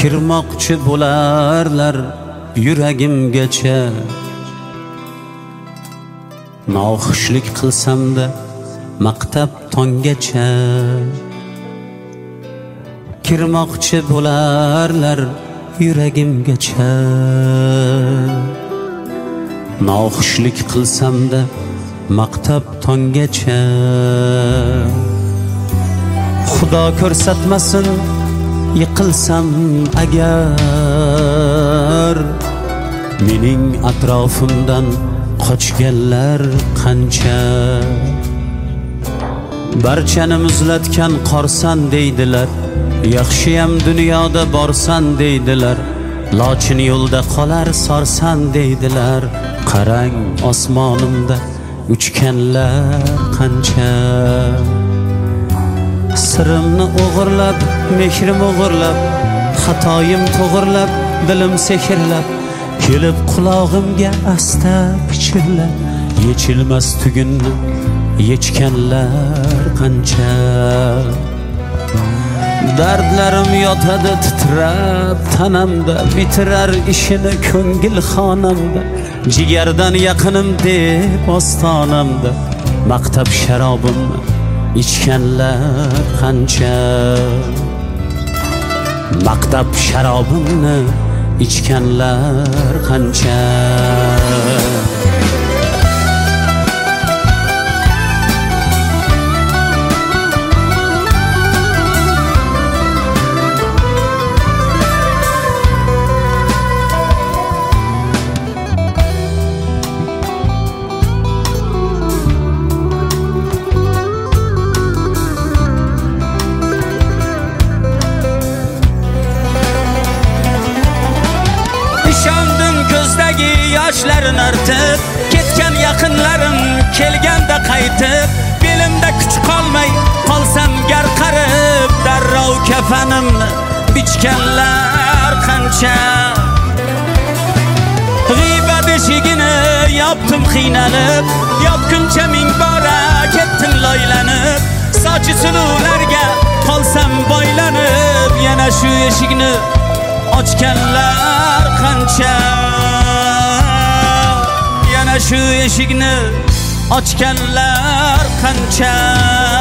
kirmoqchi bo'larlar yuragimgacha. Noxushlik qilsam-da maqtab tonggacha. Kirmoqchi bo'larlar yuragimgacha. Noxushlik qilsam-da maqtab tonggacha. Xudo ko'rsatmasin yiqilsam agar, mening atrofimdan qochganlar qancha. Barchani muzlatgan qorsan deydilar, yaxshiyam dunyoda borsan deydilar. Lochin yo'lda qolar sorsan deydilar. Qarang osmonimda uchganlar qancha. Sirimni o'g'irlab, mehrim o'g'irlab, xatoyim to'g'irlab, dilim sehrlab, kelib qulog'imga asta pichirlab, yechilmas tugunni yechganlar qancha. Dardlarim yotadi titrab tanamda, bitirar ishini ko'ngil xonamda. Jigardan yaqinim deb ostonamda, maqtab sharobimni ichganlar qancha. Maqtab sharobimni ichganlar qancha. Ko'zdagi yoshlarni artib, ketgan yaqinlarim kelganda qaytib, belimda kuch qolmay qolsam garqarib, darrov kafanimni bichganlar qancha. G'iybat eshigini yopdim qiynalib, yopguncha ming bora ketdim loylanib, sochi suluvlarga qolsam boylanib, yana shu eshikni ochganlar qancha. Yana shu eshikni ochganlar qancha.